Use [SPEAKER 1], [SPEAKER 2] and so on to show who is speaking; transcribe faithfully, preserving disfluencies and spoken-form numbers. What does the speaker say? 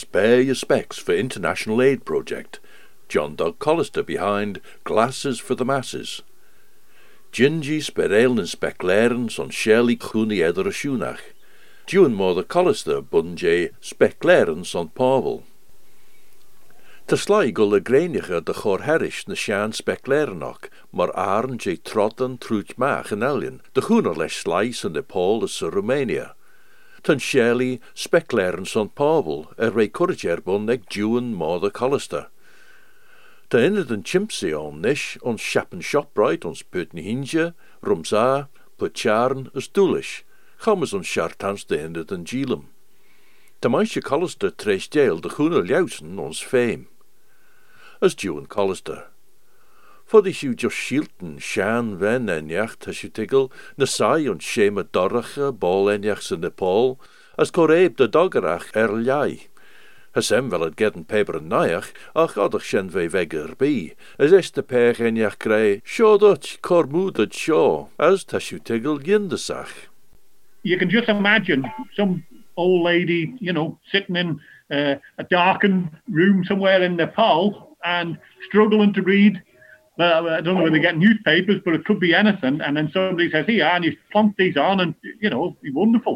[SPEAKER 1] Spare Your Specs for International Aid Project. John Doug Collister behind Glasses for the Masses. Gingy sperelen spekleren son Shirley Cooney eder Shunach. Duan Mother Collister bunje spekleren son Pavel. Ter sly gul de greinige de chor herish na shan speklerenok, maar aren je trotten truch mach en elien, de groener les slice en de Paul is Romania. Ten Shirley spekleren son Pavel, er rei couragerbun eg Duan Mother Collister. Ten inne den chimpsy on nish, ons shappen shopbright, ons putni hinge, rumsa, putcharn, as doolish, gammes ons shartans de inne den gilum. De meisje Collister trees deel de groene ljousen ons fame. As Duan Collister. Fod is u just shielten, shan ven enjacht, as u tigel, na sai ons shema dorrache, bol enjachs in Nepal, as koreeb de doggerach er ljai. Hasem wel het gedden peper en naiach, ach odach shen ve vegger bi, as es de pech enjach grei, sho dutch kormoeded sho, as tas u tigel yindesach.
[SPEAKER 2] You can just imagine some old lady, you know, sitting in uh, a darkened room somewhere in Nepal and struggling to read. Well, I don't know whether they get newspapers, but it could be anything. And then somebody says, here, and you plonk these on and, you know, be wonderful.